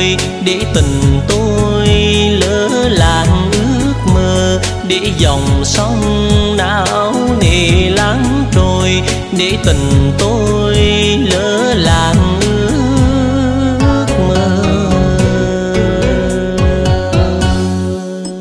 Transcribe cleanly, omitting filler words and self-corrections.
trôi, để tình tôi lỡ làng ước mơ, để dòng sông não nề lắng trôi, để tình tôi lỡ làng